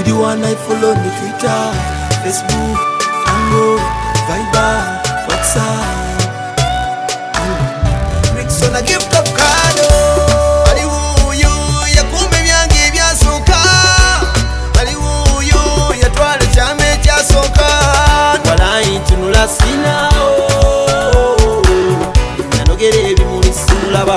the one I follow me Twitter, Facebook, Ango, Viber, WhatsApp. Rickson a gift of kado. Maliwuyu ya kumbe byange byasoka. Maliwuyu ya twala chame cha soka. Walayi tunula sinao nanogere ebimuli simulaba.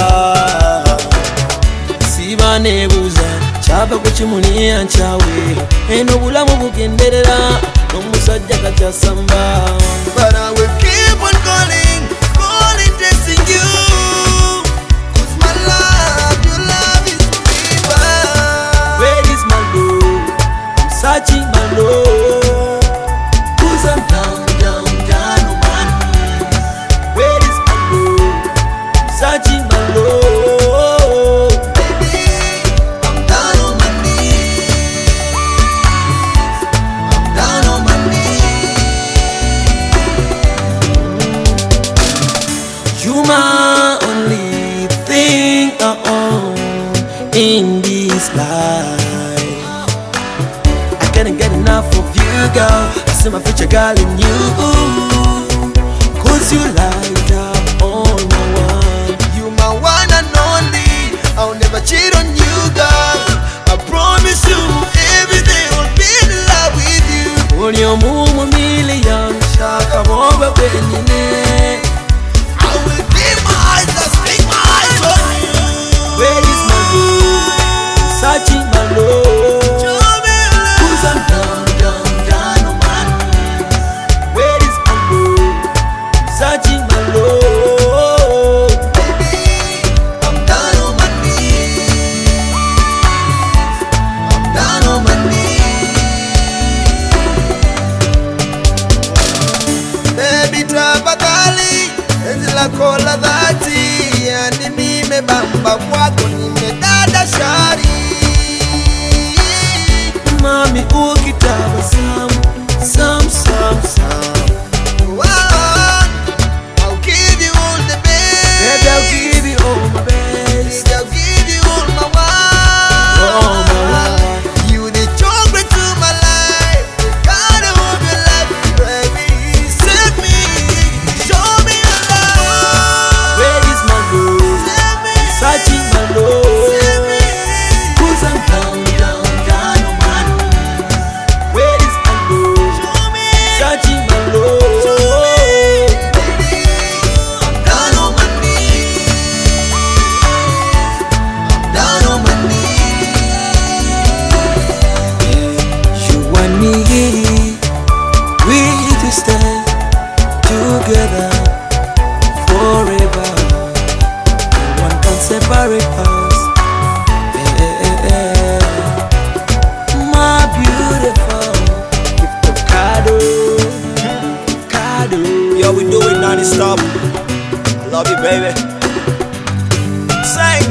Siba nebuuza kyava ku kimuli ankyawe. Eno bulamu bugenderera n'omusajja kakyasamba. But I will keep on calling, testing you. 'Cause my love, your love is deeper. Where is my love? I'm searching my love. 'Cause I'm down on my knees. Where is my love? I'm searching my love. Baby, I'm down on my knees. I'm down on my knees. You my only thing I own in this life. I can't get enough of you, girl. I see my future girl in you. 'Cause you light up all my one. You my one and only. I'll never cheat on you, girl. I promise you, everything will be in love with you. Oli omumu million shaka bomba kwenyine. I will keep my eyes, just take my eyes on you. Where is my love? I'm searching my love. Show me love. 'Cause I'm down on my knees. Where is my love? I'm searching my love. Baby, I'm down on my knees. I'm down on my knees. Baby, tafadhali, penzi lako la dhati, yani nimebamba kwako, nimedada shari. Mami ukitabasamu sam. Wow, I'll give you all the best. Baby, I'll give you all my best. Baby, I'll give you all my All my wine. wine. You the chocolate to my life. Gotta hold your life, baby. Save me, show me your love. Where is my love? Save me, Searching my love. save me. 'Cause I'm down on my knees. Where is my love? Show me, Searching my love. baby. I'm down on my knees. I'm down on my knees. You and me, we to stay together forever. No one can separate us. My beautiful gift of Kado. Yo, we do it non-stop. I love you, baby. Say